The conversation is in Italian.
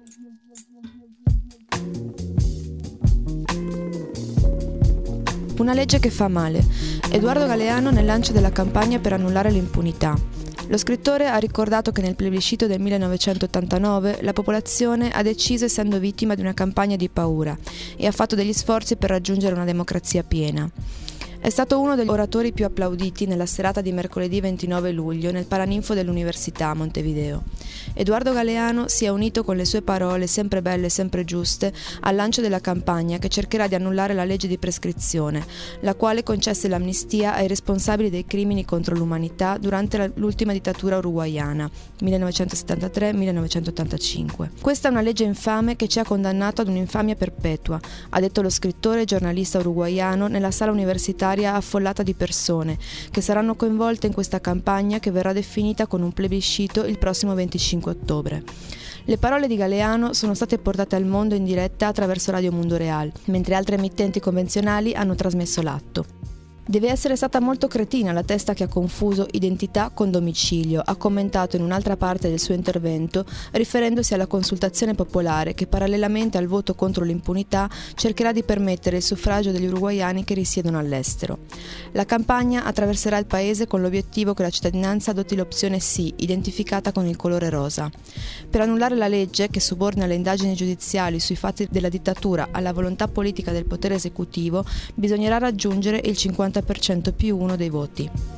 Una legge che fa male. Edoardo Galeano nel lancio della campagna per annullare l'impunità. Lo scrittore ha ricordato che nel plebiscito del 1989 la popolazione ha deciso essendo vittima di una campagna di paura e ha fatto degli sforzi per raggiungere una democrazia piena. È stato uno degli oratori più applauditi nella serata di mercoledì 29 luglio nel Paraninfo dell'Università a Montevideo. Edoardo Galeano si è unito con le sue parole sempre belle e sempre giuste al lancio della campagna che cercherà di annullare la legge di prescrizione, la quale concesse l'amnistia ai responsabili dei crimini contro l'umanità durante l'ultima dittatura uruguaiana, 1973-1985. Questa è una legge infame che ci ha condannato ad un'infamia perpetua, ha detto lo scrittore e giornalista uruguaiano nella sala universitaria affollata di persone che saranno coinvolte in questa campagna che verrà definita con un plebiscito il prossimo 25 ottobre. Le parole di Galeano sono state portate al mondo in diretta attraverso Radio Mundo Real, mentre altre emittenti convenzionali hanno trasmesso l'atto. Deve essere stata molto cretina la testa che ha confuso identità con domicilio, ha commentato in un'altra parte del suo intervento, riferendosi alla consultazione popolare che parallelamente al voto contro l'impunità cercherà di permettere il suffragio degli uruguaiani che risiedono all'estero. La campagna attraverserà il paese con l'obiettivo che la cittadinanza adotti l'opzione sì, identificata con il colore rosa. Per annullare la legge che subordina le indagini giudiziali sui fatti della dittatura alla volontà politica del potere esecutivo, bisognerà raggiungere il 50% più 1 dei voti.